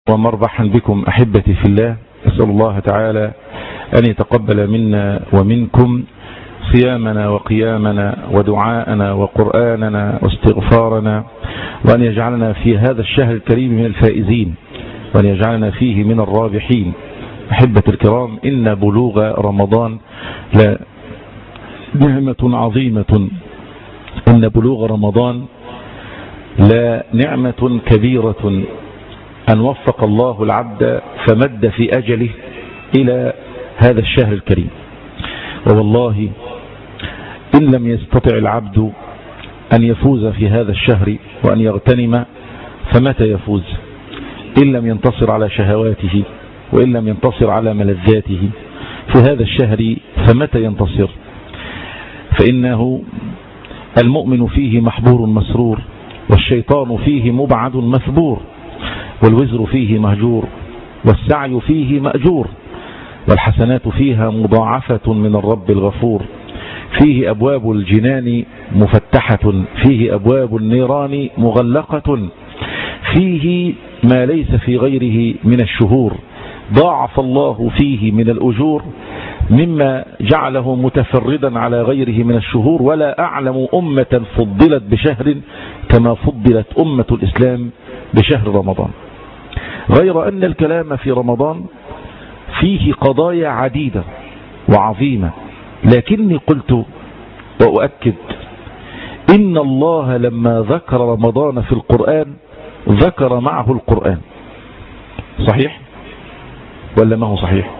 ومرحبا بكم أحبتي في الله. أسأل الله تعالى أن يتقبل منا ومنكم صيامنا وقيامنا ودعاءنا وقرآننا واستغفارنا، وأن يجعلنا في هذا الشهر الكريم من الفائزين، وأن يجعلنا فيه من الرابحين. أحبة الكرام، إن بلوغ رمضان لا نعمة عظيمة، إن بلوغ رمضان لا نعمة كبيرة أن وفق الله العبد فمد في أجله إلى هذا الشهر الكريم. ووالله إن لم يستطع العبد أن يفوز في هذا الشهر وأن يغتنم فمتى يفوز؟ إن لم ينتصر على شهواته وإن لم ينتصر على ملذاته في هذا الشهر فمتى ينتصر؟ فإنه المؤمن فيه محبور مسرور، والشيطان فيه مبعد مثبور، والوزر فيه مهجور، والسعي فيه مأجور، والحسنات فيها مضاعفة من الرب الغفور. فيه أبواب الجنان مفتحة، فيه أبواب النيران مغلقة، فيه ما ليس في غيره من الشهور، ضاعف الله فيه من الأجور مما جعله متفردا على غيره من الشهور. ولا أعلم أمة فضلت بشهر كما فضلت أمة الإسلام بشهر رمضان، غير أن الكلام في رمضان فيه قضايا عديدة وعظيمة، لكني قلت وأؤكد إن الله لما ذكر رمضان في القرآن ذكر معه القرآن. صحيح ولا ما هو صحيح؟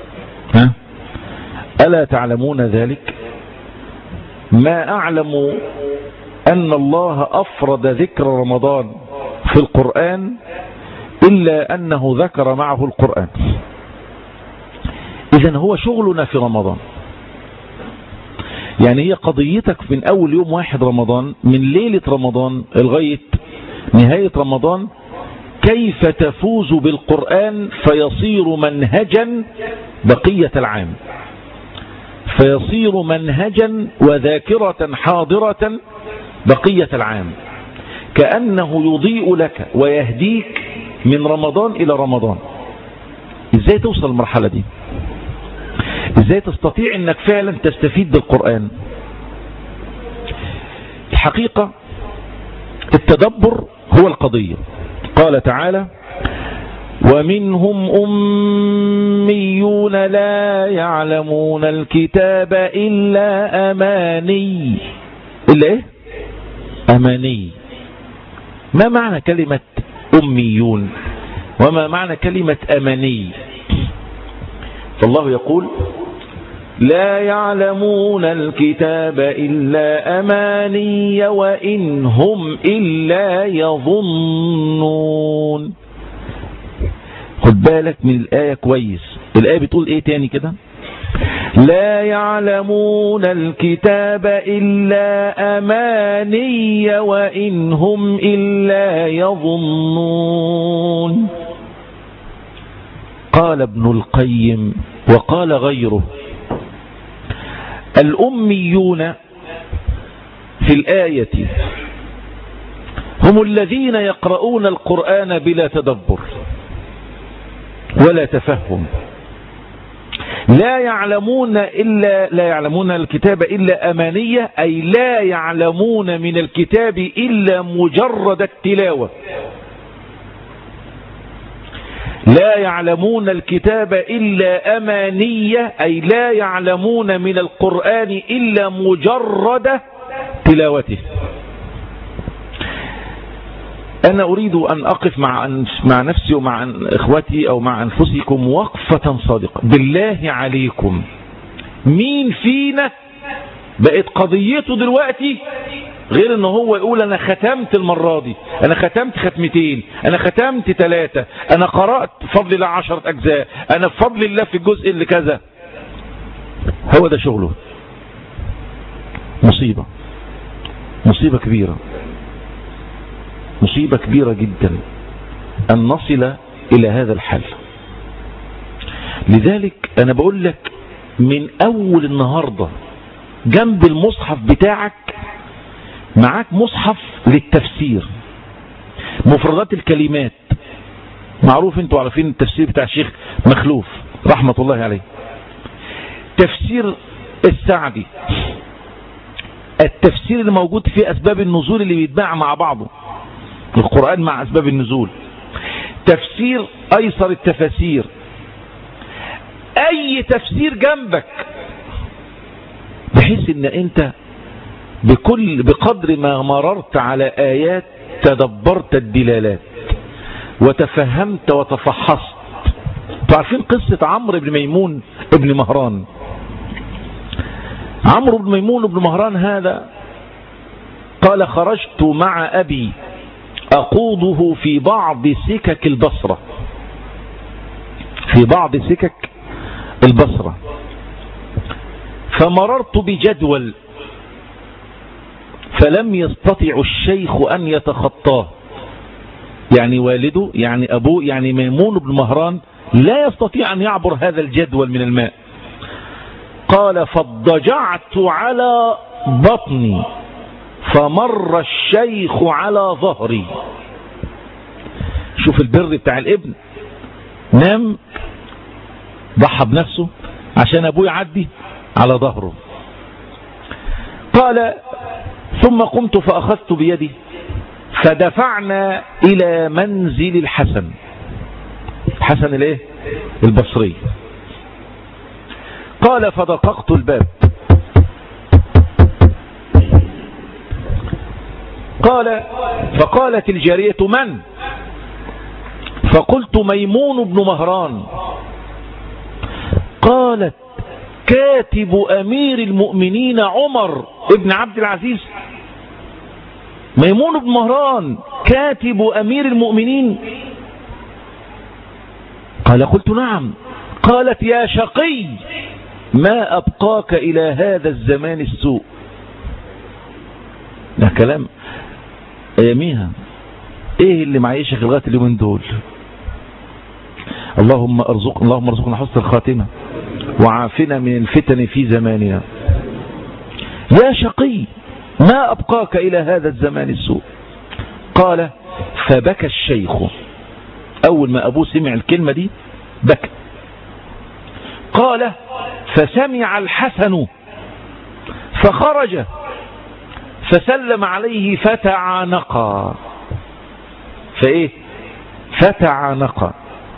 ألا تعلمون ذلك؟ ما أعلم أن الله أفرد ذكر رمضان في القرآن إلا أنه ذكر معه القرآن. إذن هو شغلنا في رمضان، يعني هي قضيتك من أول يوم 1 رمضان، من ليلة رمضان لغاية نهاية رمضان، كيف تفوز بالقرآن فيصير منهجا بقية العام، فيصير منهجا وذاكرة حاضرة بقية العام، كأنه يضيء لك ويهديك من رمضان إلى رمضان. إزاي توصل المرحلة دي؟ إزاي تستطيع أنك فعلا تستفيد بالقرآن؟ الحقيقة التدبر هو القضية. قال تعالى: ومنهم أميون لا يعلمون الكتاب إلا أماني. إلا إيه؟ أماني. ما معنى كلمة أميون وما معنى كلمة أماني؟ فالله يقول: لا يعلمون الكتاب إلا أماني وإن هم إلا يظنون. خد بالك من الآية كويس. الآية بتقول إيه تاني كده؟ لا يعلمون الكتاب إلا أماني وإن هم إلا يظنون. قال ابن القيم وقال غيره: الأميون في الآية هم الذين يقرؤون القرآن بلا تدبر ولا تفهم. لا يعلمون الكتاب إلا أمانية، أي لا يعلمون من الكتاب إلا مجرد التلاوة. لا يعلمون الكتاب إلا أمانية، أي لا يعلمون من القرآن إلا مجرد تلاوته. أنا أريد أن أقف مع نفسي ومع إخوتي أو مع أنفسكم وقفة صادقة. بالله عليكم، مين فينا بقت قضيته دلوقتي غير أنه هو يقول أنا ختمت المرة دي، أنا ختمت ختمتين، أنا ختمت 3، أنا قرأت بفضل الله 10 أجزاء، أنا بفضل الله في الجزء اللي كذا. هو ده شغله. مصيبة كبيرة، مصيبة كبيرة جدا أن نصل إلى هذا الحال. لذلك أنا بقول لك من أول النهاردة جنب المصحف بتاعك معاك مصحف للتفسير، مفردات الكلمات، معروف، انتوا عارفين التفسير بتاع الشيخ مخلوف رحمة الله عليه. تفسير السعدي، التفسير اللي موجود في أسباب النزول اللي بيتباع مع بعضه، القرآن مع أسباب النزول. تفسير أيسر التفاسير، أي تفسير جنبك، بحيث ان انت بقدر ما مررت على آيات تدبرت الدلالات وتفهمت وتفحصت. تعرفين قصة عمرو بن ميمون ابن مهران؟ عمرو بن ميمون ابن مهران هذا قال: خرجت مع أبي أقوده في بعض سكك البصرة، في بعض سكك البصرة، فمررت بجدول فلم يستطع الشيخ أن يتخطاه، يعني والده، يعني أبوه، يعني ميمون بن مهران لا يستطيع أن يعبر هذا الجدول من الماء. قال: فاضطجعت على بطني فمر الشيخ على ظهري. شوف البر بتاع الابن، نام ضحى بنفسه عشان أبوه يعدي على ظهره. قال: ثم قمت فأخذت بيدي فدفعنا إلى منزل الحسن، الحسن الايه؟ البصري. قال: فدققت الباب، قال: فقالت الجارية: من؟ فقلت: ميمون بن مهران. قالت: كاتب أمير المؤمنين عمر ابن عبد العزيز؟ ميمون بن مهران كاتب أمير المؤمنين؟ قال: قلت: نعم. قالت: يا شقي، ما أبقاك إلى هذا الزمان السوء. ده كلام أياميها، ايه اللي معيشك لغاية اليومين دول؟ اللهم ارزقنا حسن الخاتمة وعافنا من الفتن في زماننا. يا شقي، ما أبقاك إلى هذا الزمان السوء. قال: فبكى الشيخ. أول ما أبوه سمع الكلمة دي بكى. قال: فسمع الحسن فخرج فسلم عليه فتعانقا. فإيه؟ فتعانقا.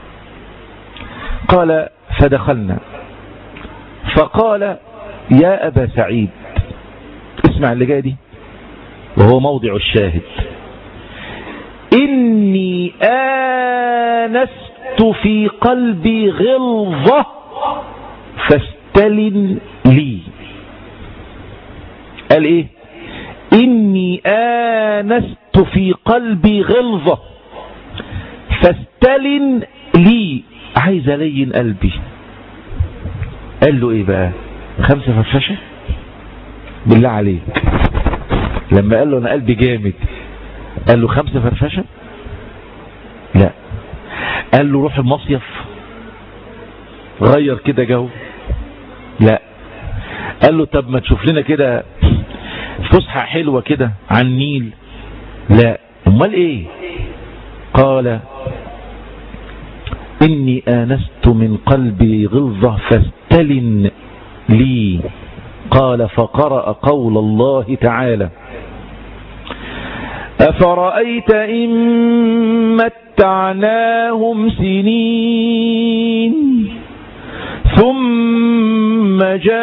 قال: فدخلنا فقال: يا أبا سعيد، اسمع اللي جاي دي وهو موضع الشاهد: إني آنست في قلبي غلظة فاستلن لي. قال إيه؟ إني آنست في قلبي غلظة فاستلن لي، عايز ألين قلبي. قال له إيه بقى؟ 5 فرفشة؟ بالله عليك، لما قال له أنا قلبي جامد قال له 5 فرفشة؟ لا. قال له روح المصيف غير كده جو؟ لا. قال له طب ما تشوف لنا كده فسحة حلوة كده عن النيل؟ لا. امال ايه؟ قال: إني آنست من قلبي غلظة فاستلن لي. قال: فقرأ قول الله تعالى: أفرأيت إن متعناهم سنين ثم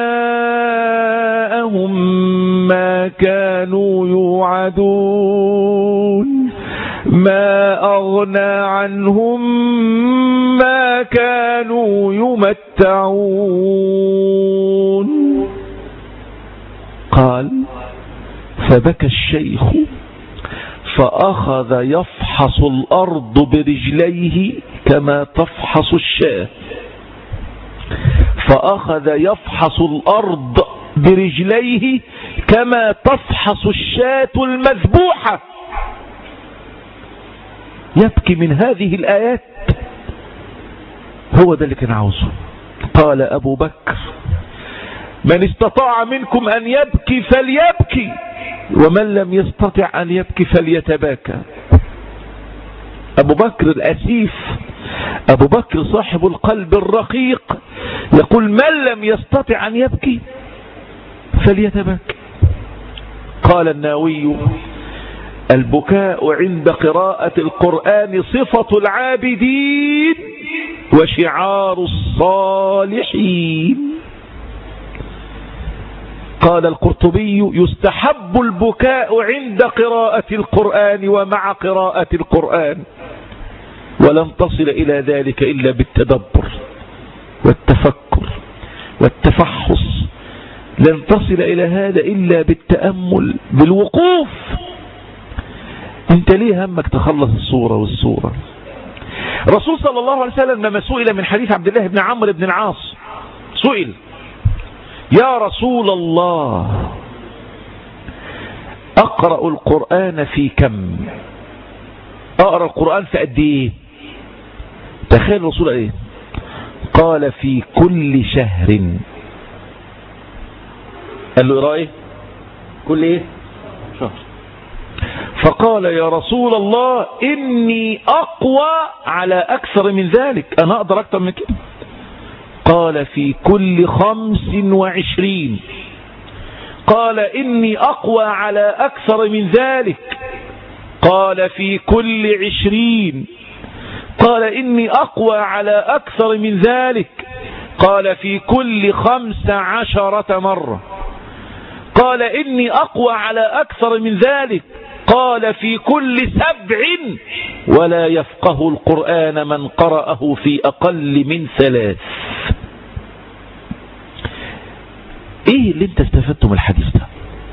جاءهم ما كانوا يوعدون ما أغنى عنهم ما كانوا يمتعون. قال: فبكى الشيخ فأخذ يفحص الأرض برجليه كما تفحص الشاة، فأخذ يفحص الأرض برجليه كما تفحص الشاة المذبوحة. يبكي من هذه الآيات. هو ده اللي كان عاوزه. قال أبو بكر: من استطاع منكم أن يبكي فليبكي، ومن لم يستطع أن يبكي فليتباكى. أبو بكر الأسيف أبو بكر صاحب القلب الرقيق يقول من لم يستطع أن يبكي فليتبكى. قال النووي البكاء عند قراءة القرآن صفة العابدين وشعار الصالحين. قال القرطبي يستحب البكاء عند قراءة القرآن ومع قراءة القرآن، ولن تصل إلى ذلك إلا بالتدبر والتفكر والتفحص، لن تصل إلى هذا إلا بالتأمل بالوقوف. انت ليه همك تخلص الصورة والصورة؟ رسول صلى الله عليه وسلم لما سئل من حديث عبد الله بن عمرو بن العاص، سئل يا رسول الله أقرأ القرآن في كم؟ أقرأ القرآن في قد إيه؟ تخيل الرسول إيه؟ قال في كل شهر. قال له إيه رأيه؟ كل إيه؟ شهر. فقال يا رسول الله إني أقوى على أكثر من ذلك، أنا أقدر أكثر من كده. قال في كل 25. قال إني أقوى على أكثر من ذلك. قال في كل 20. قال إني أقوى على أكثر من ذلك. قال في كل 15 مرة. قال إني أقوى على أكثر من ذلك. قال في كل 7. ولا يفقه القرآن من قرأه في أقل من 3. ايه اللي انت استفدته من الحديث ده؟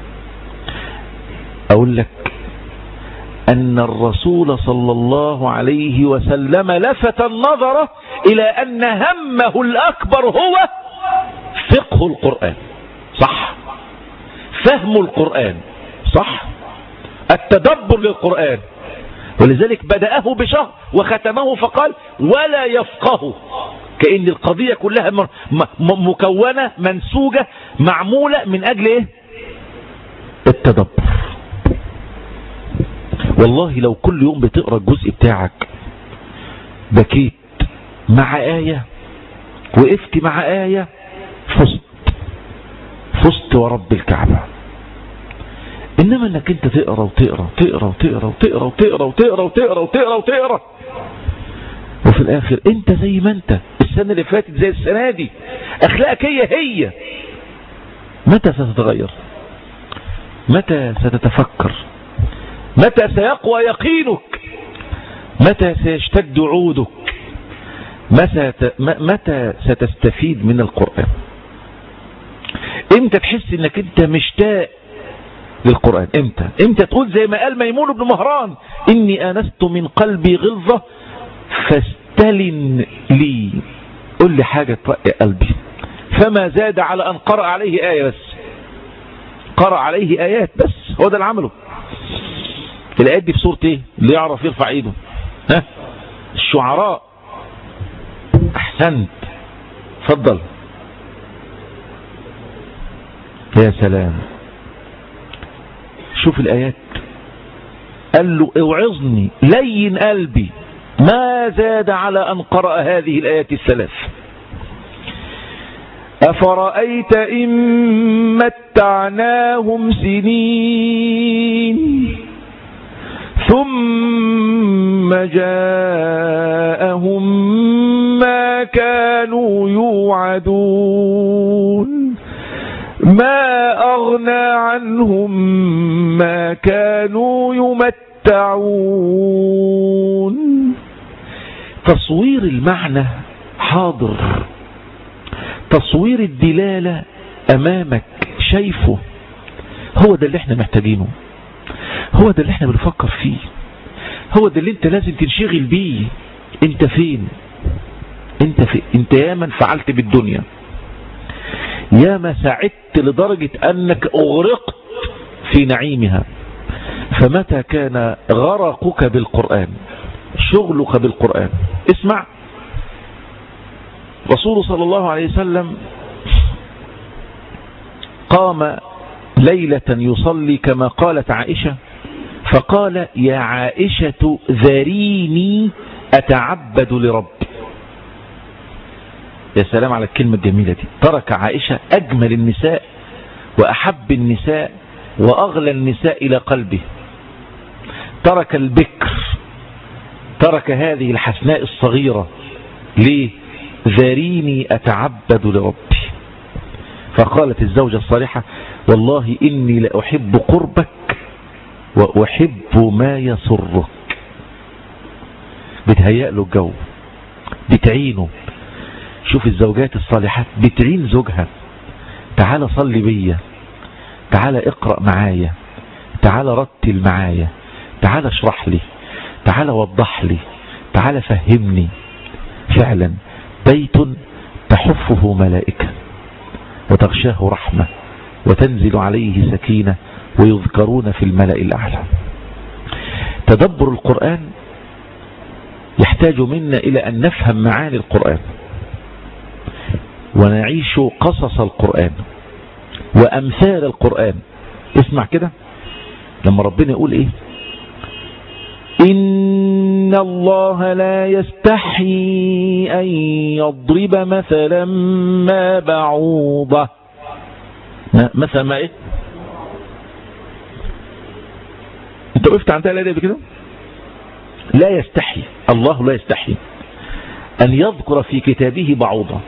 اقول لك ان الرسول صلى الله عليه وسلم لفت النظر الى ان همه الاكبر هو فقه القرآن، صح، فهم القرآن، صح، التدبر للقرآن. ولذلك بدأه بشهر وختمه فقال ولا يفقه، كأن القضية كلها مكونة منسوجة معمولة من أجل إيه؟ التدبر. والله لو كل يوم بتقرأ الجزء بتاعك بكيت مع آية، وقفت مع آية، فزت ورب الكعبة. إنما أنك أنت تقرأ وتقرأ تقرأ وتقرأ وتقرأ وتقرأ وتقرأ وتقرأ وتقرأ وتقرأ، وفي الآخر أنت زي ما أنت، السنة اللي فاتت زي السنة دي، أخلاقك هي. متى ستتغير؟ متى ستتفكر؟ متى سيقوى يقينك؟ متى سيشتد عودك؟ متى ستستفيد من القرآن؟ امتى تحس انك انت مشتاق للقرآن؟ امتى تقول زي ما قال ميمون بن مهران اني آنست من قلبي غلظة فاستلن لي، قل لي حاجة ترقي قلبي. فما زاد على أن قرأ عليه آية بس، قرأ عليه آيات بس، هو ده اللي عمله. الآيات دي في سورة ايه اللي يعرف يرفع ايده؟ ها؟ الشعراء. احسنت، فضل. يا سلام، شوف الآيات. قال له اوعظني لين قلبي، ما زاد على أن قرأ هذه الآيات الثلاث. أفرأيت إن متعناهم سنين ثم جاءهم ما كانوا يوعدون ما أغنى عنهم ما كانوا يمتعون. تصوير المعنى حاضر، تصوير الدلالة أمامك شايفه. هو ده اللي احنا محتاجينه، هو ده اللي احنا بنفكر فيه، هو ده اللي انت لازم تنشغل بيه. انت فين؟ انت ياما فعلت بالدنيا، ياما سعدت لدرجة أنك أغرقت في نعيمها. فمتى كان غرقك بالقرآن، شغلك بالقرآن؟ اسمع، رسول صلى الله عليه وسلم قام ليلة يصلي كما قالت عائشة، فقال يا عائشة ذريني أتعبد لرب. يا سلام على الكلمة الجميلة دي. ترك عائشة أجمل النساء وأحب النساء وأغلى النساء إلى قلبه. ترك البكر، ترك هذه الحسناء الصغيرة. ليه؟ ذريني أتعبد لربي. فقالت الزوجة الصالحة والله إني لأحب قربك وأحب ما يسرك. بتهيأ له الجو، بتعينه. شوف الزوجات الصالحات بتعين زوجها، تعال صلي بيا، تعال اقرأ معايا، تعال رتل معايا، تعال اشرح لي، تعال وضح لي، تعال فهمني. فعلا بيت تحفه ملائكة وتغشاه رحمة وتنزل عليه سكينة ويذكرون في الملأ الأعلى. تدبر القرآن يحتاج منا إلى أن نفهم معاني القرآن ونعيش قصص القرآن وأمثال القرآن. اسمع كده لما ربنا يقول إيه؟ إن الله لا يستحي أن يضرب مثلا ما بعوضة. مثلا ما إيه؟ انت وقفت عن تقل بكده؟ لا يستحي، الله لا يستحي أن يذكر في كتابه بعوضة.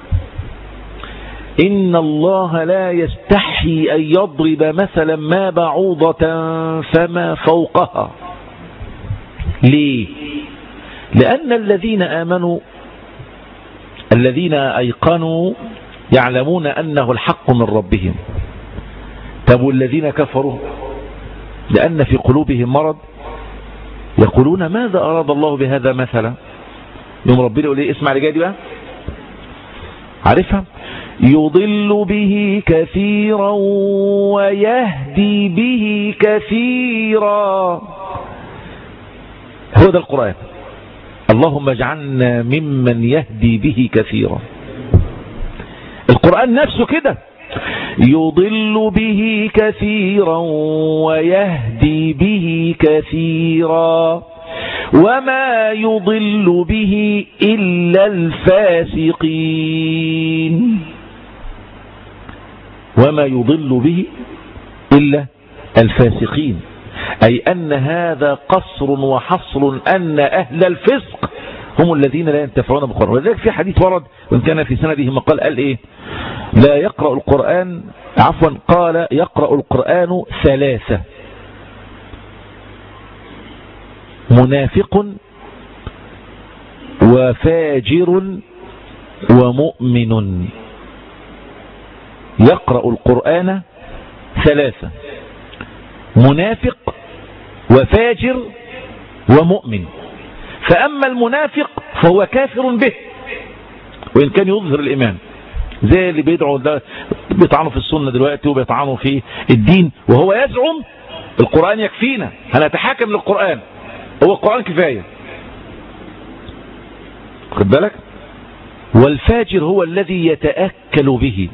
إن الله لا يستحي أن يضرب مثلا ما بعوضة فما فوقها. ليه؟ لأن الذين آمنوا، الذين أيقنوا يعلمون أنه الحق من ربهم. طب والذين كفروا لأن في قلوبهم مرض يقولون ماذا أراد الله بهذا مثلا. يوم ربنا يقول إيه؟ اسمع لجاي دي بقى، عارفها؟ يضل به كثيرا ويهدي به كثيرا. هو ده القرآن. اللهم اجعلنا ممن يهدي به كثيرا. القرآن نفسه كده، يضل به كثيرا ويهدي به كثيرا وما يضل به إلا الفاسقين. وما يضل به إلا الفاسقين، أي أن هذا قصر وحصر أن أهل الفسق هم الذين لا ينتفعون بالقرآن. ولذلك في حديث ورد وإن كان في سنده مقال، قال إيه؟ لا يقرأ القرآن، عفوا قال يقرأ القرآن ثلاثة: منافق وفاجر ومؤمن. يقرأ القرآن ثلاثة: منافق وفاجر ومؤمن. فأما المنافق فهو كافر به وإن كان يظهر الإيمان، زي اللي بيطعنوا في السنة دلوقتي وبيطعنوا في الدين وهو يزعم القرآن يكفينا، هنتحاكم للقرآن، هو القرآن كفاية. خد بالك. والفاجر هو الذي يتأكل به،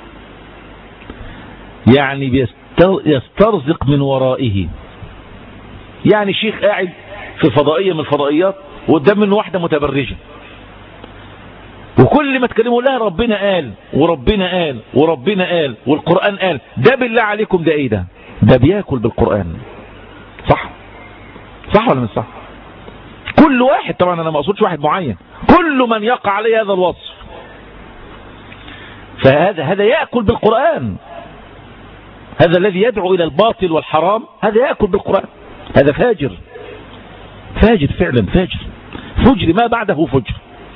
يعني يسترزق من ورائه. يعني شيخ قاعد في فضائية من الفضائيات وقدام منه واحدة متبرجة، وكل ما تكلموا لها ربنا قال وربنا قال وربنا قال والقرآن قال. ده بالله عليكم ده ايه ده؟ ده بياكل بالقرآن. صح؟ صح ولا مش صح؟ كل واحد، طبعا انا ما اقصدش واحد معين، كل من يقع عليه هذا الوصف فهذا يأكل بالقرآن. هذا الذي يدعو الى الباطل والحرام هذا يأكل بالقرآن. هذا فاجر، فاجر فعلا، فاجر، فجر ما بعده فجر.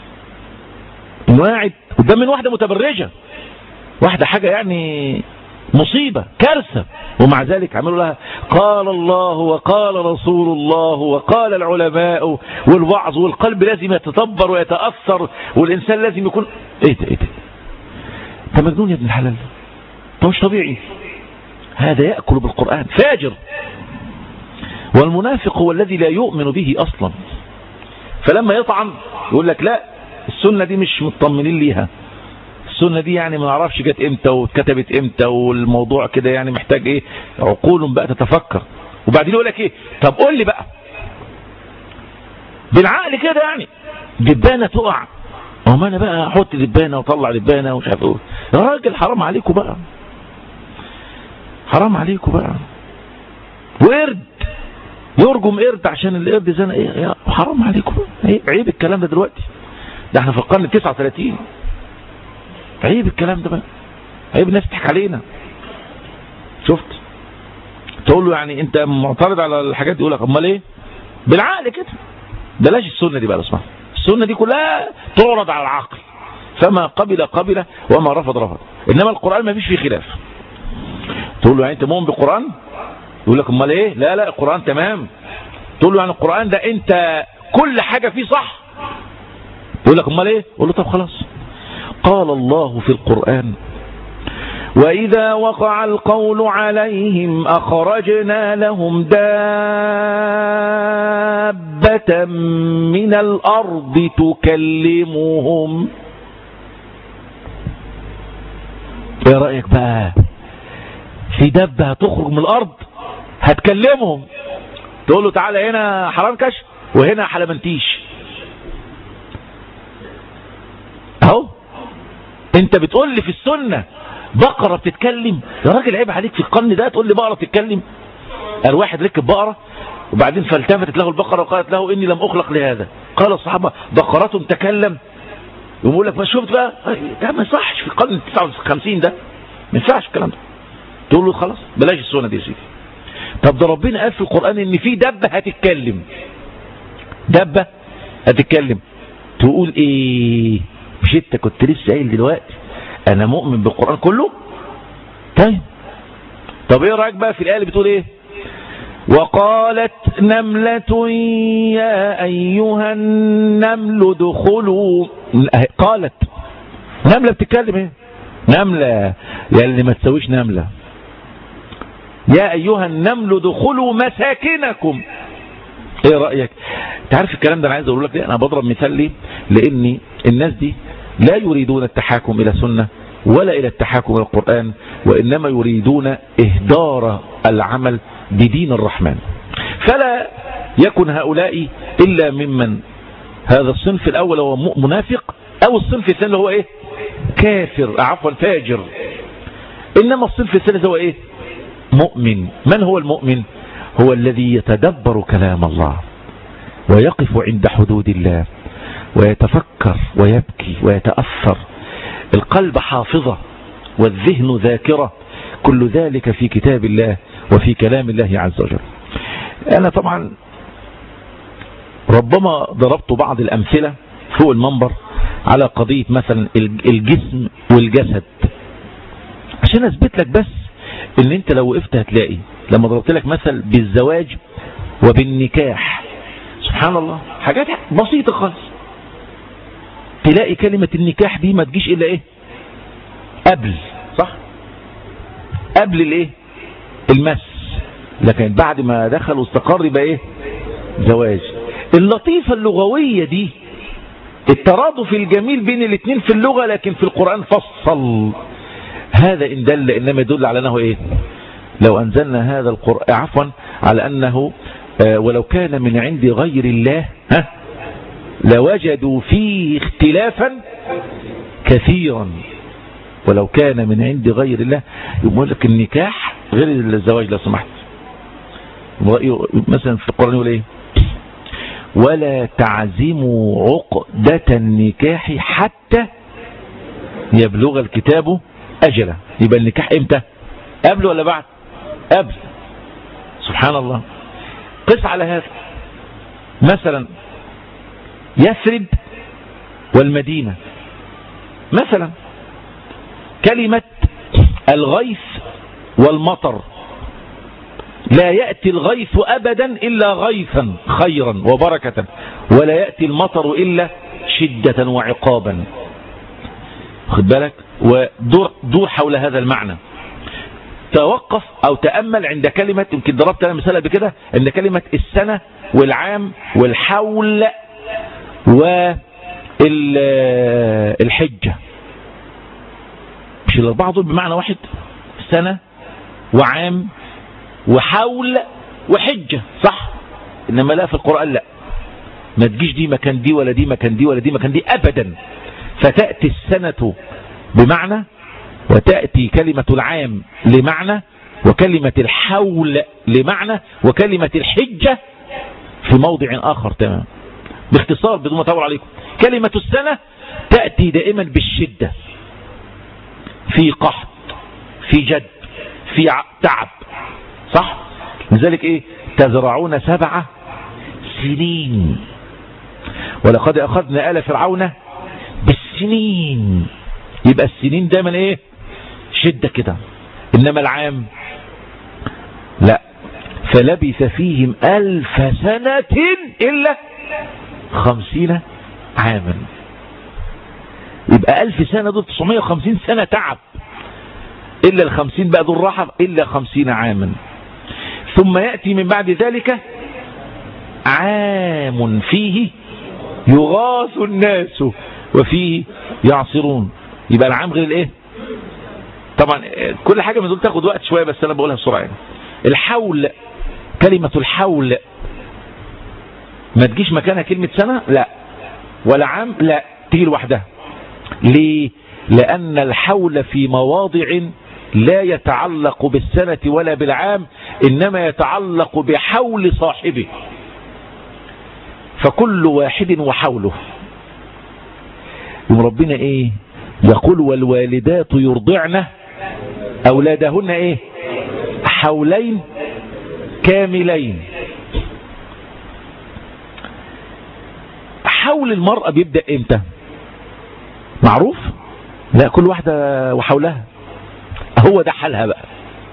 قاعد قدام من واحدة متبرجة، واحدة حاجة يعني مصيبة كارثة، ومع ذلك عملوا لها قال الله وقال رسول الله وقال العلماء والوعظ، والقلب لازم يتدبر ويتأثر، والإنسان لازم يكون ايه ده ايه ده؟ انت مجنون يا ابن الحلال، ده مش طبيعي. هذا يأكل بالقرآن، فاجر. والمنافق هو الذي لا يؤمن به أصلا، فلما يطعن يقول لك لا السنة دي مش مطمنين ليها، السنة دي يعني ما نعرفش جت امتى واتكتبت امتى، والموضوع كده يعني محتاج ايه؟ عقول بقى تتفكر. وبعدين يقول لك ايه؟ طب قول لي بقى بالعقل كده، يعني دبانة تقع ما انا بقى احط دبانه واطلع دبانه ومش عارف ايه. يا راجل حرام عليكم بقى، حرام عليكم بقى. وقرد يرجم قرد عشان القرد زنا، ايه حرام عليكم بقى. عيب الكلام ده دلوقتي، ده احنا في القرن 39. عيب الكلام ده بقى، عيب الناس تضحك علينا. شفت تقول له يعني انت معترض على الحاجات دي، يقول لك امال ايه؟ بالعقل كده. بلاش السنه دي بقى، اسمع، السنه دي كلها تعرض على العقل، فما قبل وما رفض. انما القران ما فيش فيه خلاف. تقول له يعني انت مؤمن بالقران؟ يقول لك امال ايه؟ لا القران تمام. تقول له يعني القران ده انت كل حاجه فيه صح؟ يقول لك امال ايه؟ يقول له طب خلاص، قال الله في القرآن: وإذا وقع القول عليهم أخرجنا لهم دابة من الأرض تكلمهم. ايه رأيك بقى في دابة هتخرج من الأرض هتكلمهم؟ تقول له تعالى هنا حرنكش وهنا حلمنتيش. اهو انت بتقول لي في السنة بقرة بتتكلم؟ يا راجل عيب عليك، في القرن ده تقول لي بقرة بتتكلم؟ قال واحد ركب بقرة وبعدين فالتفتت له البقرة وقالت له إني لم أخلق لهذا. قال الصحابة بقرة تكلم؟ يقول لك ما شفت بقى، ده ما يصحش في القرن 59 ده، ما ينفعش الكلام ده. تقول له خلاص بلاش السنة دي يا سيدي. طب ده ربنا قال في القرآن إن في دبة هتتكلم، دبة هتتكلم، تقول إيه؟ مش انت كنت لسه قايل دلوقتي انا مؤمن بالقرآن كله؟ طب ايه رأيك بقى في الآية اللي بتقول ايه؟ وقالت نملة يا ايها النمل ادخلوا. قالت نملة بتتكلم ايه؟ نملة يا اللي ما تسويش نملة. يا ايها النمل ادخلوا مساكنكم. ايه رأيك؟ تعرف الكلام ده انا عايز اقول لك ليه؟ انا بضرب مثال ليه؟ لان الناس دي لا يريدون التحاكم الى سنة ولا الى التحاكم الى القرآن، وانما يريدون اهدار العمل بدين الرحمن. فلا يكن هؤلاء الا ممن هذا الصنف الاول هو منافق، او الصنف الثاني هو ايه؟ كافر، عفوا فاجر. انما الصنف الثالث هو ايه؟ مؤمن. من هو المؤمن؟ هو الذي يتدبر كلام الله ويقف عند حدود الله ويتفكر ويبكي ويتأثر. القلب حافظة والذهن ذاكرة، كل ذلك في كتاب الله وفي كلام الله عز وجل. أنا طبعا ربما ضربت بعض الأمثلة فوق المنبر على قضية مثلا الجسم والجسد عشان أثبت لك بس ان انت لو وقفت هتلاقي لما ضربت لك مثل بالزواج وبالنكاح، سبحان الله حاجات بسيطة خالص، تلاقي كلمة النكاح دي ما تجيش الا ايه؟ قبل، صح؟ قبل الايه؟ المس، لكن بعد ما دخل واستقر يبقى ايه؟ زواج. اللطيفة اللغوية دي، الترادف الجميل بين الاثنين في اللغة، لكن في القرآن فصل. هذا إن دل إنما يدل على أنه إيه؟ لو أنزلنا هذا القرآن، عفوا، على أنه ولو كان من عند غير الله لوجدوا فيه اختلافا كثيرا. ولو كان من عند غير الله، يقول لك النكاح غير الزواج لو سمحت. مثلا في القرآن يقول إيه؟ ولا تعزموا عقدة النكاح حتى يبلغ الكتاب أجله. يبقى النكاح امتى؟ قبل ولا بعد؟ قبل. سبحان الله. قس على هذا مثلا يثرب والمدينة، مثلا كلمة الغيث والمطر، لا يأتي الغيث أبدا إلا غيثا خيرا وبركة، ولا يأتي المطر إلا شدة وعقابا. خد بالك، ودور حول هذا المعنى. توقف أو تأمل عند كلمة، يمكن ضربت أنا مثال بكده، عند كلمة السنة والعام والحول والحجة. مش الأربعة دول بمعنى واحد؟ سنة وعام وحول وحجة، صح؟ إنما لا، في القرآن لا، ما تجيش دي مكان دي ولا دي مكان دي ولا دي مكان دي أبدا. فتأتي السنة بمعنى، وتأتي كلمة العام لمعنى، وكلمة الحول لمعنى، وكلمة الحجة في موضع آخر تمام. باختصار بدون ما أطول عليكم، كلمة السنة تأتي دائما بالشدة، في قحط، في جد، في تعب، صح؟ لذلك ايه؟ تزرعون 7 سنين ولقد أخذنا آل فرعون بالسنين. يبقى السنين دايما ايه؟ شدة كده. إنما العام لا، فلبث فيهم 1000 سنة إلا 50 عاما. يبقى 1000 سنة دول 950 سنة تعب، إلا 50 بقى دول راحة، إلا 50 عاما. ثم يأتي من بعد ذلك عام فيه يغاث الناس وفيه يعصرون. يبقى العام غير الايه؟ طبعا كل حاجة من دول تاخد وقت شوية، بس أنا بقولها بسرعة يعني. الحول، كلمة الحول ما تجيش مكانها كلمة سنة، لا، ولا عام، لا، تيجي لوحدها. ليه؟ لأن الحول في مواضع لا يتعلق بالسنة ولا بالعام، إنما يتعلق بحول صاحبه، فكل واحد وحوله. ربنا ايه يقول؟ والوالدات يرضعن أولادهن ايه؟ حولين كاملين. حول المرأة بيبدأ امتى؟ معروف؟ لا، كل واحدة وحولها، هو ده حالها بقى.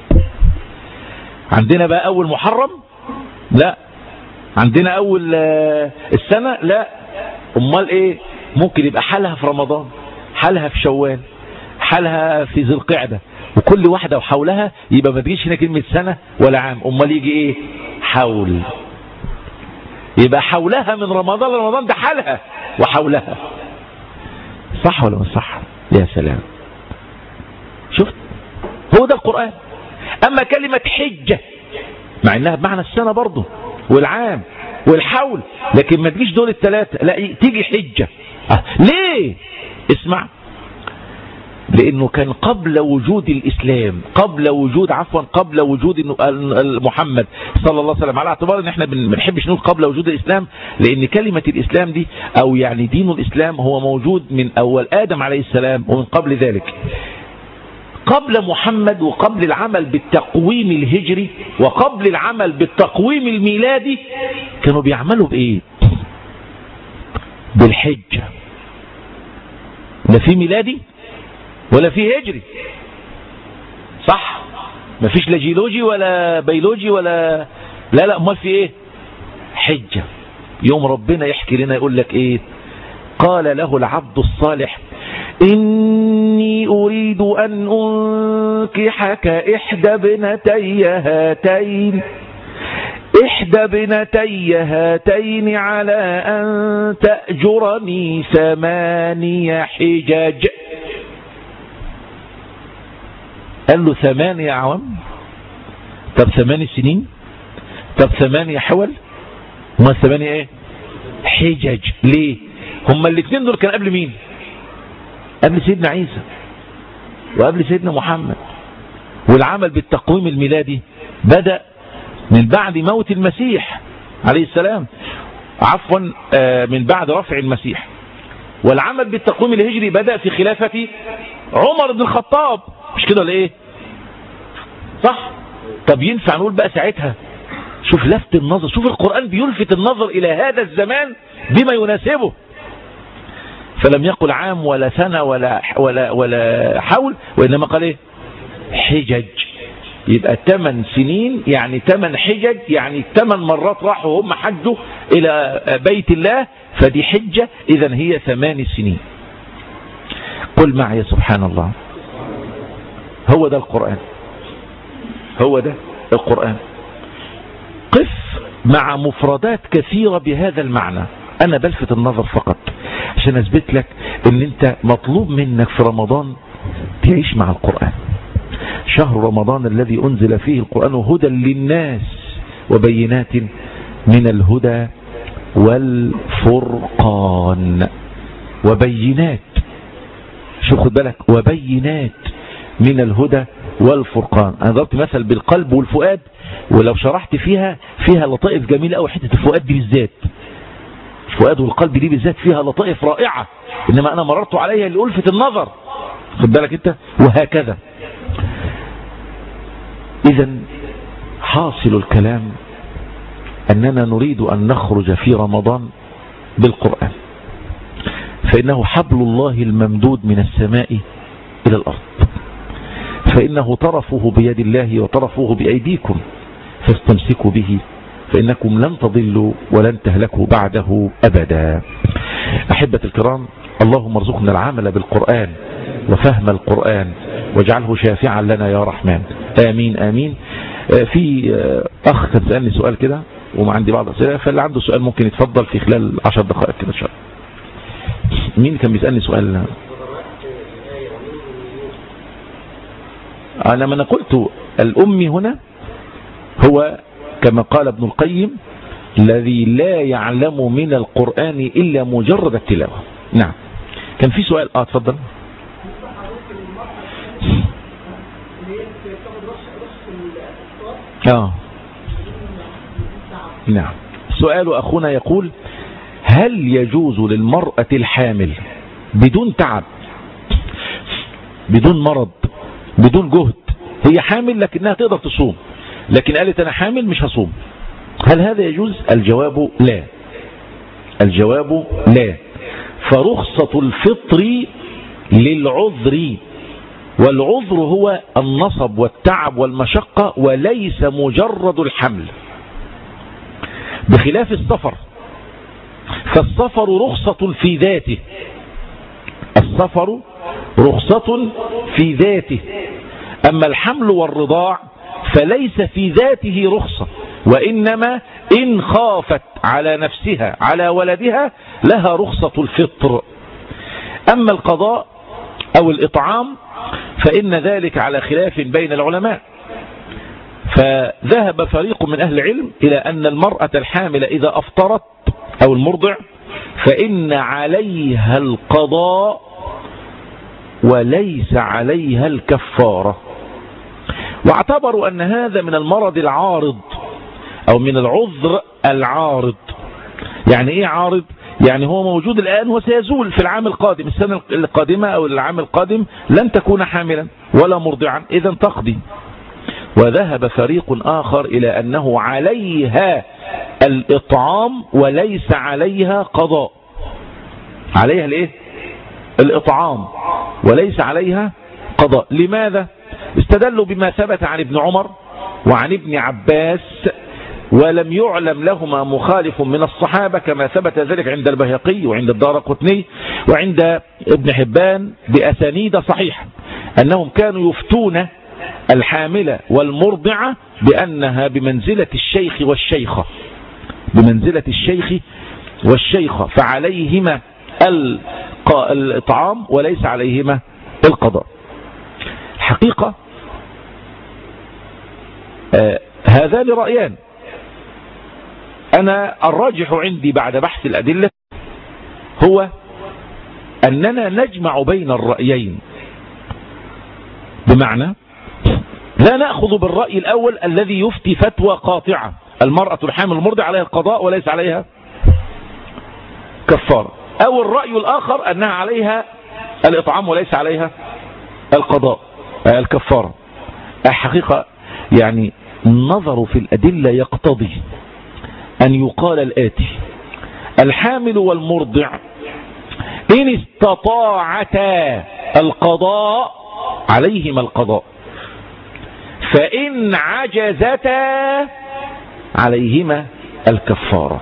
عندنا بقى أول محرم؟ لا. عندنا أول السنة؟ لا. أمال إيه؟ ممكن يبقى حالها في رمضان، حالها في شوال، حالها في ذي القعدة، وكل واحدة وحولها. يبقى ما تجيش هنا كلمة سنة ولا عام، أمال يجي إيه؟ حول. يبقى حولها من رمضان لرمضان، ده حالها وحولها. صح ولا مش صح؟ يا سلام، شفت؟ هو ده القرآن. أما كلمة حجة مع إنها بمعنى السنة برضه والعام والحول، لكن ما تجيش دول الثلاثة، لا، تيجي حجة. ليه؟ اسمع، لأنه كان قبل وجود الإسلام، قبل وجود محمد صلى الله عليه وسلم، على اعتبار ان احنا ما بنحبش نقول قبل وجود الإسلام، لأن كلمة الإسلام دي أو يعني دين الإسلام هو موجود من أول آدم عليه السلام ومن قبل ذلك. قبل محمد وقبل العمل بالتقويم الهجري وقبل العمل بالتقويم الميلادي كانوا بيعملوا بإيه؟ بالحجة. لا في ميلادي ولا في هجري، صح؟ ما فيش لا جيولوجي ولا بيولوجي ولا لا، امال في ايه؟ حجة. يوم ربنا يحكي لنا يقول لك ايه؟ قال له العبد الصالح إني أريد أن أنكحك إحدى ابنتي هاتين على أن تأجرني 8 حجج. قال له 8 أعوام؟ طب 8 سنين؟ طب 8 حول؟ هما 8 ايه؟ حجج. ليه؟ هما الاثنين دول كان قبل مين؟ قبل سيدنا عيسى وقبل سيدنا محمد. والعمل بالتقويم الميلادي بدأ من بعد موت المسيح عليه السلام، عفوا من بعد رفع المسيح. والعمل بالتقويم الهجري بدأ في خلافة عمر بن الخطاب، مش كده ولا ايه؟ صح؟ طب ينفع نقول بقى ساعتها، شوف لفت النظر، شوف القرآن بيلفت النظر إلى هذا الزمان بما يناسبه. فلم يقل عام ولا سنة ولا حول، وإنما قال ايه؟ حجج. يبقى 8 سنين يعني 8 حجج، يعني 8 مرات راحوا هم حجوا إلى بيت الله، فدي حجة. إذن هي 8 سنين. قل معي سبحان الله. هو ده القرآن، هو ده القرآن. قف مع مفردات كثيرة بهذا المعنى، أنا بلفت النظر فقط عشان أثبت لك أن أنت مطلوب منك في رمضان تعيش مع القرآن. شهر رمضان الذي أنزل فيه القرآن هدى للناس وبينات من الهدى والفرقان. وبينات شو خد بالك، وبينات من الهدى والفرقان. انا ضربت مثل بالقلب والفؤاد، ولو شرحت فيها لطائف جميلة قوي. حتة الفؤاد دي بالذات، الفؤاد والقلب دي بالذات فيها لطائف رائعة، انما انا مررت عليها لألفة النظر، خد بالك انت. وهكذا. اذا حاصل الكلام أننا نريد أن نخرج في رمضان بالقرآن، فإنه حبل الله الممدود من السماء إلى الأرض، فإنه طرفه بيد الله وطرفه بأيديكم، فاستمسكوا به فإنكم لن تضلوا ولن تهلكوا بعده أبدا. أحبة الكرام، اللهم ارزقنا العمل بالقرآن وفهم القرآن واجعله شافعا لنا يا رحمن، آمين آمين. في أخ كان سألني سؤال كده وما عندي بعض أسئلة، فاللي عنده سؤال ممكن يتفضل في خلال 10 دقائق كده إن شاء الله. مين كان بيسألني سؤال؟ أنا من قلت الأمي هنا هو كما قال ابن القيم الذي لا يعلم من القرآن إلا مجرد التلاوة. نعم. كان في سؤال اتفضل. نعم. سؤال أخونا يقول: هل يجوز للمرأة الحامل بدون تعب، بدون مرض، بدون جهد، هي حامل لكنها تقدر تصوم، لكن قالت أنا حامل مش هصوم، هل هذا يجوز؟ الجواب لا. الجواب لا. فرخصة الفطر للعذر، والعذر هو النصب والتعب والمشقة وليس مجرد الحمل، بخلاف السفر، فالسفر رخصة في ذاته، السفر رخصة في ذاته، أما الحمل والرضاع فليس في ذاته رخصة، وإنما إن خافت على نفسها على ولدها لها رخصة الفطر. أما القضاء أو الإطعام فإن ذلك على خلاف بين العلماء، فذهب فريق من أهل العلم إلى أن المرأة الحامل إذا أفطرت أو المرضع فإن عليها القضاء وليس عليها الكفارة، واعتبروا أن هذا من المرض العارض أو من العذر العارض. يعني إيه عارض؟ يعني هو موجود الآن وسيزول في العام القادم، السنة القادمة أو العام القادم لن تكون حاملا ولا مرضعا، إذا تقضي. وذهب فريق آخر إلى أنه عليها الإطعام وليس عليها قضاء، عليها الإيه؟ الإطعام وليس عليها قضاء. لماذا؟ استدلوا بما ثبت عن ابن عمر وعن ابن عباس، ولم يعلم لهما مخالف من الصحابة، كما ثبت ذلك عند البيهقي وعند الدارقطني وعند ابن حبان بأسانيد صحيحة، أنهم كانوا يفتون الحاملة والمرضعة بأنها بمنزلة الشيخ والشيخة، بمنزلة الشيخ والشيخة، فعليهما الإطعام وليس عليهما القضاء. الحقيقة هذان رأيان، أنا الراجح عندي بعد بحث الأدلة هو أننا نجمع بين الرأيين، بمعنى لا نأخذ بالرأي الأول الذي يفتي فتوى قاطعة المرأة الحامل المرضع عليها القضاء وليس عليها كفارة، أو الرأي الآخر أنها عليها الإطعام وليس عليها القضاء الكفارة. الحقيقة يعني النظر في الأدلة يقتضي أن يقال الآتي: الحامل والمرضع إن استطاعتا القضاء عليهما القضاء، فإن عجزتا عليهما الكفارة،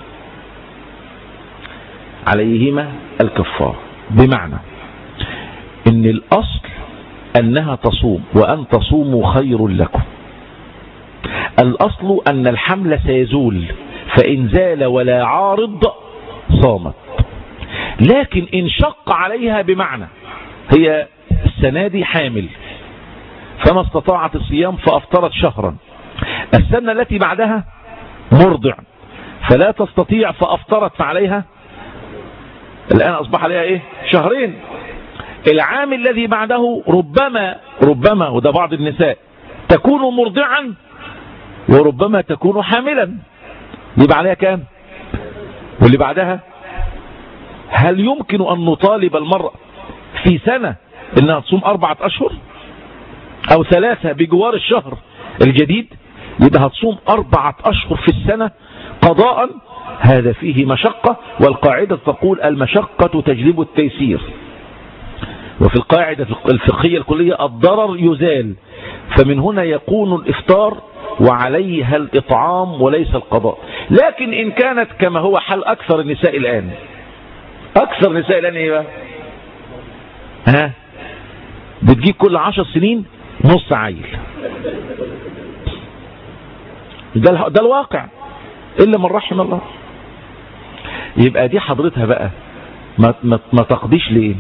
عليهما الكفارة. بمعنى إن الأصل أنها تصوم، وأن تصوموا خير لكم. الأصل أن الحمل سيزول، فإن زال ولا عارض صامت. لكن إن شق عليها، بمعنى هي السنة دي حامل فما استطاعت الصيام فأفطرت شهرا، السنة التي بعدها مرضع فلا تستطيع فأفطرت، فعليها الآن أصبح عليها إيه؟ شهرين. العام الذي بعده ربما وده بعض النساء تكون مرضعا وربما تكون حاملا، يبقى عليها كام؟ واللي بعدها هل يمكن أن نطالب المرأة في سنة إنها تصوم 4 أشهر أو 3 بجوار الشهر الجديد؟ يبقى هتصوم 4 أشهر في السنة قضاء، هذا فيه مشقة، والقاعدة تقول المشقة تجلب التيسير، وفي القاعدة الفقهية الكلية الضرر يزال، فمن هنا يكون الإفطار وعليها الإطعام وليس القضاء. لكن إن كانت كما هو حال أكثر النساء الآن، أكثر النساء الآن إيه بقى؟ بتجيب كل 10 سنين نص عيل، ده الواقع إلا من رحم الله. يبقى دي حضرتها بقى ما تقضيش ليه؟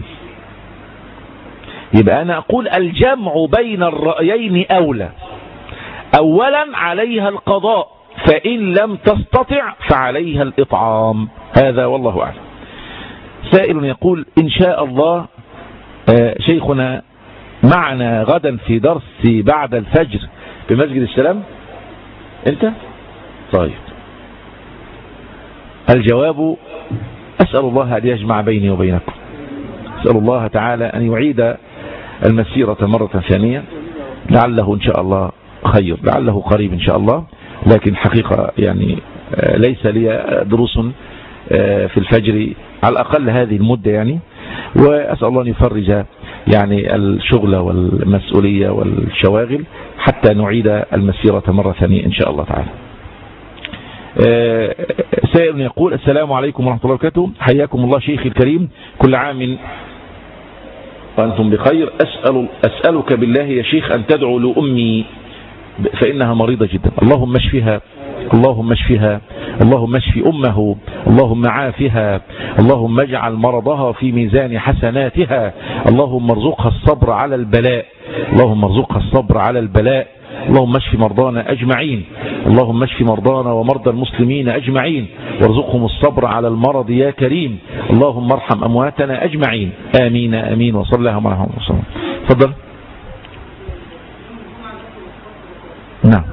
يبقى أنا أقول الجمع بين الرأيين أولى. أولا عليها القضاء، فإن لم تستطع فعليها الإطعام، هذا والله أعلم. سائل يقول إن شاء الله شيخنا معنا غدا في درس بعد الفجر بمسجد السلام. أنت؟ طيب، الجواب أسأل الله أن يجمع بيني وبينكم، أسأل الله تعالى أن يعيد المسيرة مرة ثانية، لعله إن شاء الله خير، لعله قريب إن شاء الله. لكن حقيقة يعني ليس لي دروس في الفجر على الأقل هذه المدة يعني، وأسأل الله أن يفرج يعني الشغل والمسؤولية والشواغل حتى نعيد المسيرة مرة ثانية إن شاء الله تعالى. سائل يقول السلام عليكم ورحمة الله وبركاته، حياكم الله شيخي الكريم، كل عام وأنتم بخير. أسألك بالله يا شيخ أن تدعو لأمي فإنها مريضة جدا، اللهم اشفها، اللهم اشفها، اللهم اشف أمه، اللهم عافها، اللهم اجعل مرضها في ميزان حسناتها، اللهم ارزقها الصبر على البلاء، اللهم ارزقها الصبر على البلاء، اللهم اشف مرضانا أجمعين، اللهم اشف مرضانا ومرضى المسلمين أجمعين، وارزقهم الصبر على المرض يا كريم، اللهم ارحم أمواتنا أجمعين، آمين آمين، وصلى الله عليه وسلم. تفضل. نعم.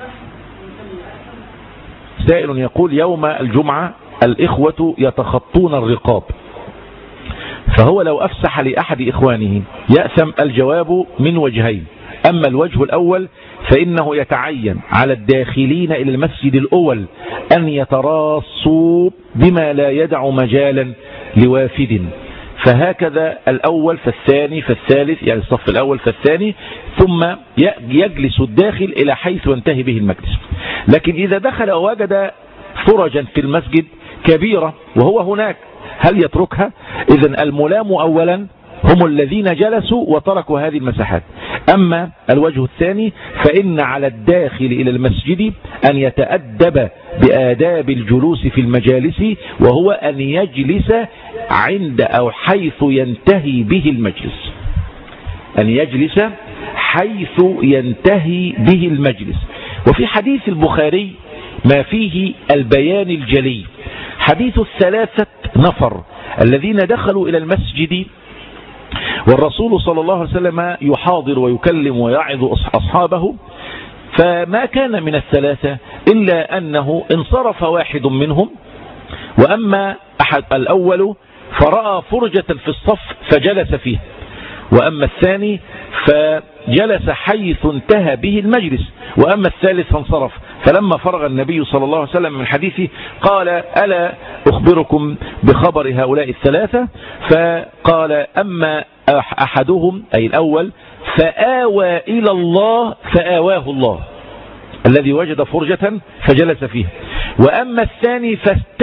سائل يقول يوم الجمعة الإخوة يتخطون الرقاب، فهو لو أفسح لأحد إخوانه يأثم؟ الجواب من وجهين. أما الوجه الأول فإنه يتعين على الداخلين إلى المسجد الأول أن يتراصوا بما لا يدع مجالا لوافد، فهكذا الأول فالثاني فالثالث، يعني الصف الأول فالثاني، ثم يجلس الداخل إلى حيث ينتهي به المجلس. لكن إذا دخل ووجد فرجا في المسجد كبيرة وهو هناك، هل يتركها؟ إذن الملام أولا هم الذين جلسوا وتركوا هذه المساحات. أما الوجه الثاني فإن على الداخل إلى المسجد أن يتأدب بآداب الجلوس في المجالس، وهو أن يجلس عند أو حيث ينتهي به المجلس، أن يجلس حيث ينتهي به المجلس. وفي حديث البخاري ما فيه البيان الجلي، حديث 3 نفر الذين دخلوا إلى المسجد والرسول صلى الله عليه وسلم يحاضر ويكلم ويعظ أصحابه، فما كان من 3 إلا أنه انصرف واحد منهم، وأما الأول فرأى فرجة في الصف فجلس فيه، وأما الثاني فجلس حيث انتهى به المجلس، وأما الثالث فانصرف. فلما فرغ النبي صلى الله عليه وسلم من حديثه قال ألا أخبركم بخبر هؤلاء 3؟ فقال أما أحدهم أي الأول فآوى إلى الله فآواه الله، الذي وجد فرجة فجلس فيها، وأما الثاني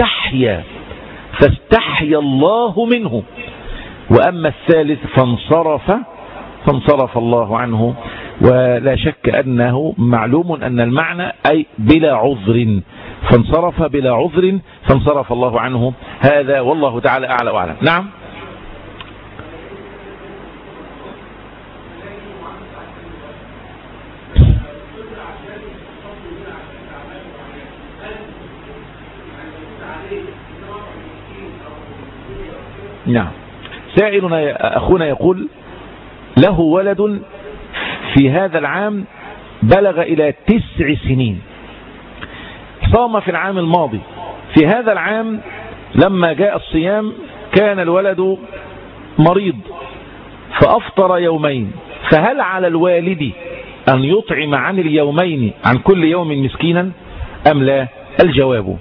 فاستحيا الله منه، وأما الثالث فانصرف الله عنه. ولا شك أنه معلوم أن المعنى أي بلا عذر، فانصرف بلا عذر فانصرف الله عنه، هذا والله تعالى أعلى وأعلم. نعم. نعم. سائلنا أخونا يقول له ولد في هذا العام بلغ إلى 9 سنين، صام في العام الماضي، في هذا العام لما جاء الصيام كان الولد مريض فأفطر يومين، فهل على الوالد أن يطعم عن اليومين عن كل يوم مسكينا أم لا؟ الجواب: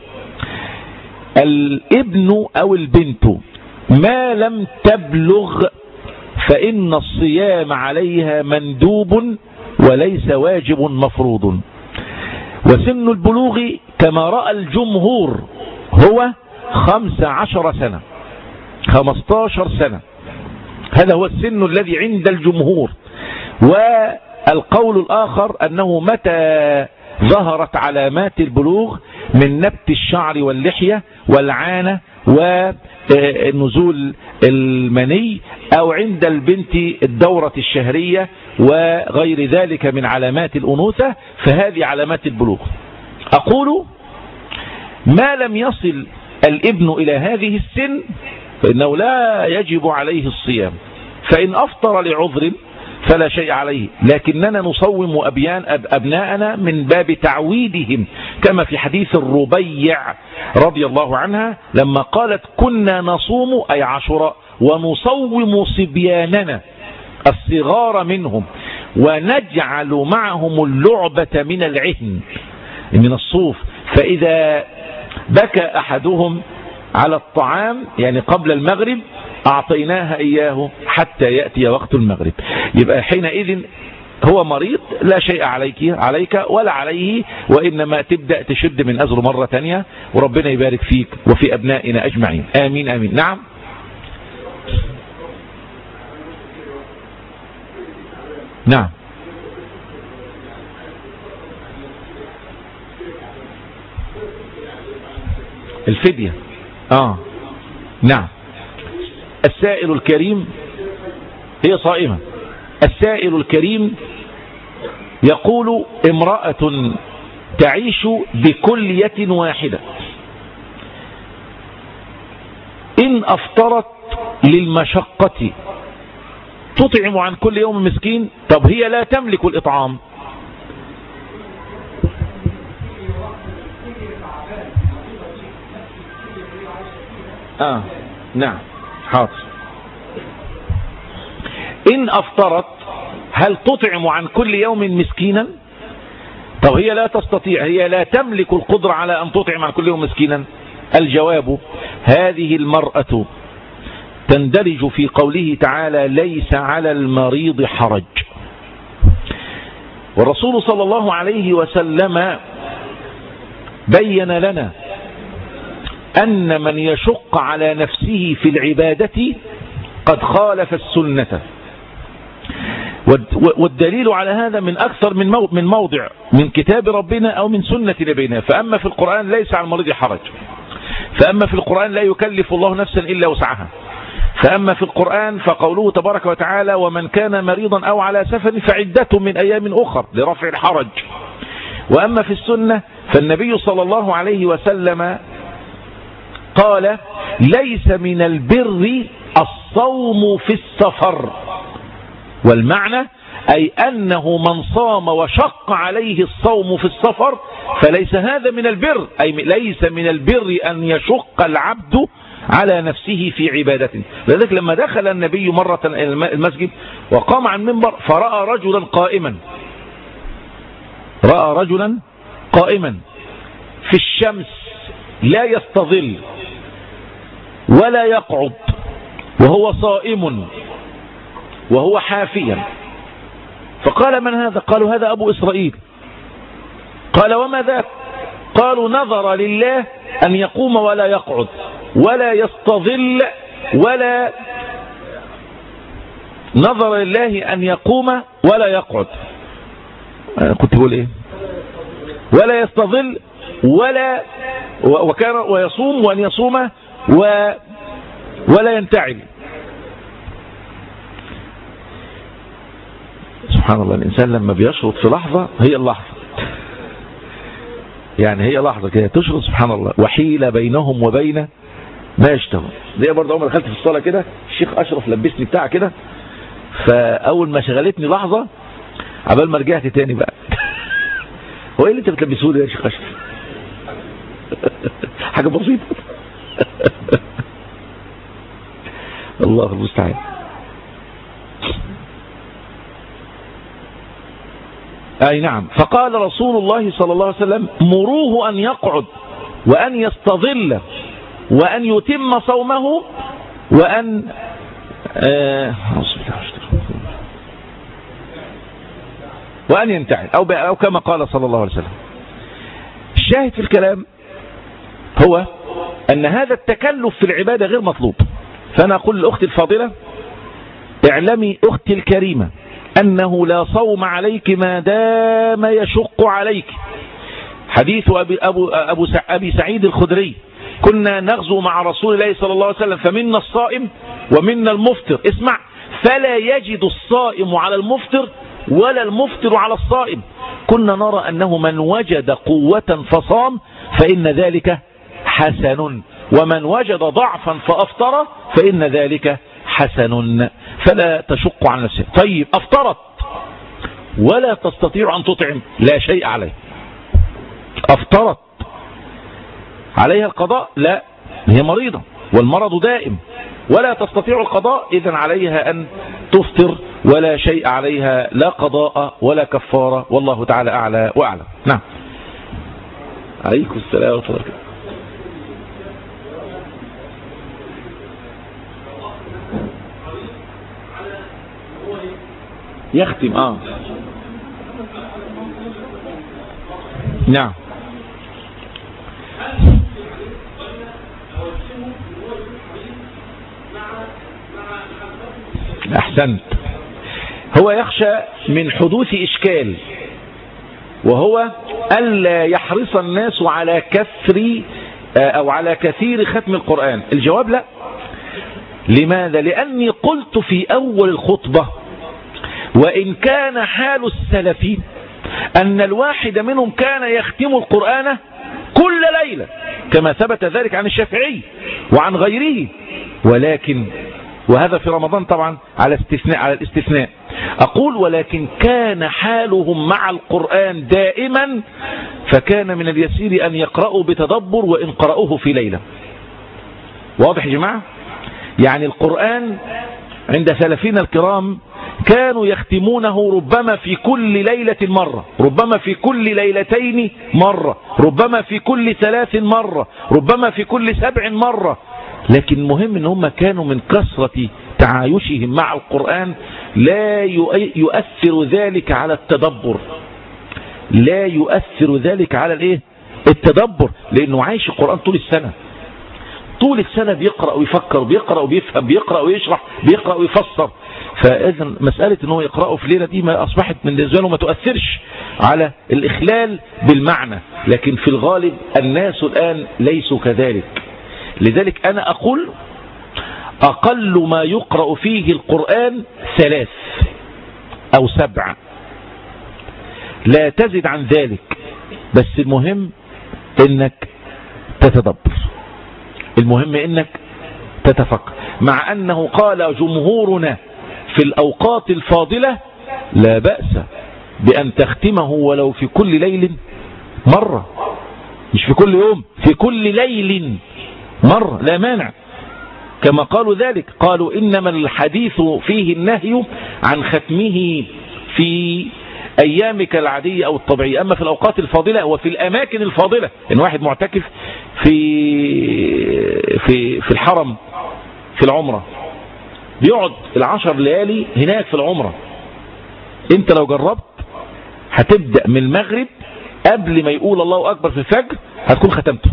الابن أو البنت ما لم تبلغ فإن الصيام عليها مندوب وليس واجب مفروض، وسن البلوغ كما رأى الجمهور هو 15 سنة 15 سنة، هذا هو السن الذي عند الجمهور. والقول الآخر أنه متى ظهرت علامات البلوغ من نبت الشعر واللحية والعانة ونزول المني، أو عند البنت الدورة الشهرية وغير ذلك من علامات الأنوثة، فهذه علامات البلوغ. أقول ما لم يصل الابن إلى هذه السن فإنه لا يجب عليه الصيام، فإن أفطر لعذر فلا شيء عليه، لكننا نصوم أبناءنا من باب تعويدهم، كما في حديث الربيع رضي الله عنها لما قالت كنا نصوم أي عاشوراء ونصوم صبياننا الصغار منهم ونجعل معهم اللعبة من العهن من الصوف، فإذا بكى أحدهم على الطعام يعني قبل المغرب أعطيناها إياه حتى يأتي وقت المغرب. يبقى حينئذ هو مريض لا شيء عليك ولا عليه، وإنما تبدأ تشد من أزر مرة تانية، وربنا يبارك فيك وفي أبنائنا أجمعين، آمين آمين. نعم. نعم. الفدية. نعم. السائل الكريم هي صائمة. السائل الكريم يقول امرأة تعيش بكلية واحدة إن أفطرت للمشقة تطعم عن كل يوم مسكين. طب هي لا تملك الإطعام. نعم حاضر. إن أفطرت هل تطعم عن كل يوم مسكينا؟ طب هي لا تستطيع، هي لا تملك القدرة على أن تطعم عن كل يوم مسكينا. الجواب: هذه المرأة تندرج في قوله تعالى ليس على المريض حرج. والرسول صلى الله عليه وسلم بين لنا أن من يشق على نفسه في العبادة قد خالف السنة، والدليل على هذا من أكثر من موضع من كتاب ربنا أو من سنة نبينا. فأما في القرآن ليس على المريض حرج، فأما في القرآن لا يكلف الله نفسا إلا وسعها، فأما في القرآن فقوله تبارك وتعالى ومن كان مريضا أو على سفر فعدة من أيام أخر لرفع الحرج. وأما في السنة فالنبي صلى الله عليه وسلم قال ليس من البر الصوم في السفر، والمعنى أي أنه من صام وشق عليه الصوم في السفر فليس هذا من البر، أي ليس من البر أن يشق العبد على نفسه في عبادته. لذلك لما دخل النبي مرة المسجد وقام عن المنبر فرأى رجلا قائما، رأى رجلا قائما في الشمس لا يستظل ولا يقعد وهو صائم وهو حافيا، فقال من هذا؟ قالوا هذا أبو إسرائيل. قال وما ذاك؟ قالوا نظر لله أن يقوم ولا يقعد ولا يستظل، ولا نظر لله أن يقوم ولا يقعد، كنت بقول إيه؟ ولا يستظل وكان ويصوم وأن يصوم ولا ينتعل. سبحان الله، الإنسان لما بيشرط في لحظة هي اللحظة، يعني هي لحظة كده تشرط سبحان الله، وحيل بينهم وبين ماشي تمام. دي برضه اول ما دخلت في الصلاه كده الشيخ اشرف لبسني بتاع كده، فاول ما شغلتني لحظه عبال ما رجعت تاني بقى هو ايه اللي انت بتلبسوه لي يا شيخ اشرف؟ حاجه بسيطه. الله المستعان. اي نعم. فقال رسول الله صلى الله عليه وسلم مروه ان يقعد وان يستظل وان يتم صومه وان وان ينتعل او كما قال صلى الله عليه وسلم. الشاهد في الكلام هو ان هذا التكلف في العبادة غير مطلوب. فانا اقول لاختي الفاضلة اعلمي اختي الكريمة أنه لا صوم عليك ما دام يشق عليك. حديث أبي سعيد الخدري كنا نغزو مع رسول الله صلى الله عليه وسلم فمنا الصائم ومنا المفطر. اسمع، فلا يجد الصائم على المفطر ولا المفطر على الصائم. كنا نرى أنه من وجد قوة فصام فإن ذلك حسن، ومن وجد ضعفا فأفطر فإن ذلك حسن. فلا تشق على نفسك. طيب أفطرت ولا تستطيع أن تطعم، لا شيء عليه. أفطرت عليها القضاء؟ لا، هي مريضة والمرض دائم ولا تستطيع القضاء، إذن عليها أن تفطر ولا شيء عليها، لا قضاء ولا كفارة، والله تعالى أعلى وأعلم. نعم. عليكم السلام ورحمة الله. يختم نعم. أحسنت. هو يخشى من حدوث إشكال، وهو ألا يحرص الناس على كثر أو على كثير ختم القرآن. الجواب لا. لماذا؟ لأني قلت في أول الخطبة وإن كان حال السلفين أن الواحد منهم كان يختم القرآن كل ليلة كما ثبت ذلك عن الشافعي وعن غيره، ولكن وهذا في رمضان طبعا على الاستثناء. أقول ولكن كان حالهم مع القرآن دائما، فكان من اليسير أن يقرأوا بتدبر وإن قرأوه في ليلة. واضح يا جماعة؟ يعني القرآن عند سلفنا الكرام كانوا يختمونه ربما في كل ليلة مرة، ربما في كل ليلتين مرة، ربما في كل 3 مرة، ربما في كل 7 مرة. لكن المهم ان هم كانوا من كثرة تعايشهم مع القرآن لا يؤثر ذلك على التدبر، لا يؤثر ذلك على التدبر، لانه عايش القرآن طول السنة. طول السنة بيقرأ ويفكر، بيقرأ وبيفهم، بيقرأ ويشرح، بيقرأ ويفسر. فإذن مسألة أنه يقرأه في ليلة دي ما أصبحت من ذلك ما تؤثرش على الإخلال بالمعنى، لكن في الغالب الناس الآن ليسوا كذلك. لذلك أنا أقول أقل ما يقرأ فيه القرآن 3 أو 7، لا تزد عن ذلك، بس المهم إنك تتدبر، المهم إنك تتفكر. مع أنه قال جمهورنا في الأوقات الفاضلة لا بأس بأن تختمه ولو في كل ليل مرة، مش في كل يوم، في كل ليل مرة، لا مانع. كما قالوا ذلك، قالوا إنما الحديث فيه النهي عن ختمه في أيامك العادية أو الطبيعية، أما في الأوقات الفاضلة وفي الأماكن الفاضلة. إن واحد معتكف في الحرم في العمرة بيقعد 10 ليالي هناك في العمرة، انت لو جربت هتبدأ من المغرب قبل ما يقول الله أكبر في الفجر هتكون ختمته.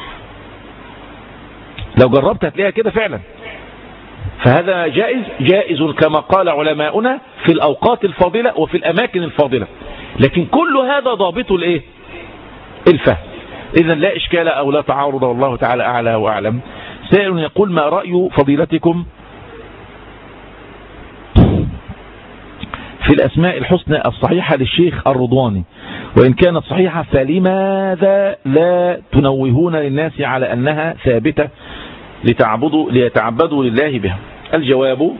لو جربت هتلاقيها كده فعلا. فهذا جائز كما قال علماؤنا في الأوقات الفاضلة وفي الأماكن الفاضلة، لكن كل هذا ضابط الفهم. إذن لا إشكال أو لا تعارض، والله تعالى أعلى وأعلم. سائل يقول ما رأي فضيلتكم في الأسماء الحسنى الصحيحة للشيخ الرضواني، وإن كانت صحيحة فلماذا لا تنوهون للناس على أنها ثابتة ليتعبدوا لله بها؟ الجواب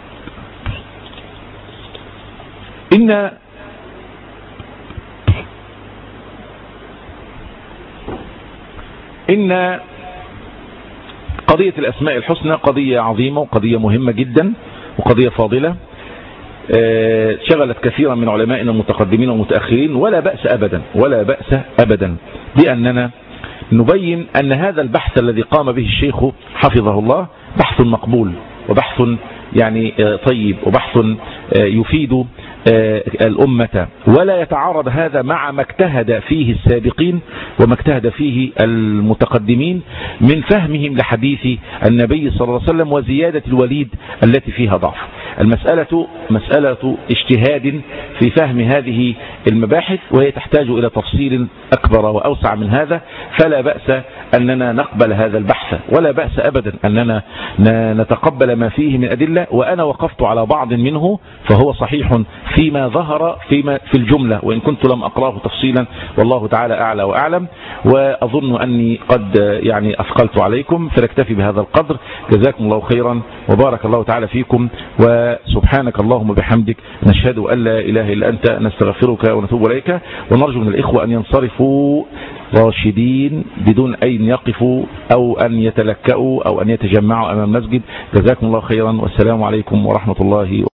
إن قضية الأسماء الحسنى قضية عظيمة وقضية مهمة جدا وقضية فاضلة، شغلت كثيرا من علمائنا المتقدمين والمتأخرين، ولا بأس أبدا بأننا نبين أن هذا البحث الذي قام به الشيخ حفظه الله بحث مقبول وبحث يعني طيب وبحث يفيد الأمة، ولا يتعارض هذا مع ما اجتهد فيه السابقين وما اجتهد فيه المتقدمين من فهمهم لحديث النبي صلى الله عليه وسلم وزيادة الوليد التي فيها ضعف. المسألة مسألة اجتهاد في فهم هذه المباحث، وهي تحتاج إلى تفصيل أكبر وأوسع من هذا، فلا بأس أننا نقبل هذا البحث، ولا بأس أبدا أننا نتقبل ما فيه من أدلة، وأنا وقفت على بعض منه فهو صحيح فيما ظهر في الجملة، وإن كنت لم أقرأه تفصيلا، والله تعالى أعلى وأعلم. وأظن أني قد يعني أثقلت عليكم، فنكتفي بهذا القدر. جزاكم الله خيرا وبارك الله تعالى فيكم، وسبحانك اللهم بحمدك، نشهد أن لا إله إلا أنت، نستغفرك ونتوب إليك، ونرجو من الإخوة أن ينصرفوا راشدين بدون أن يقفوا أو أن يتلكأوا أو أن يتجمعوا أمام المسجد. جزاكم الله خيرا، والسلام عليكم ورحمة الله.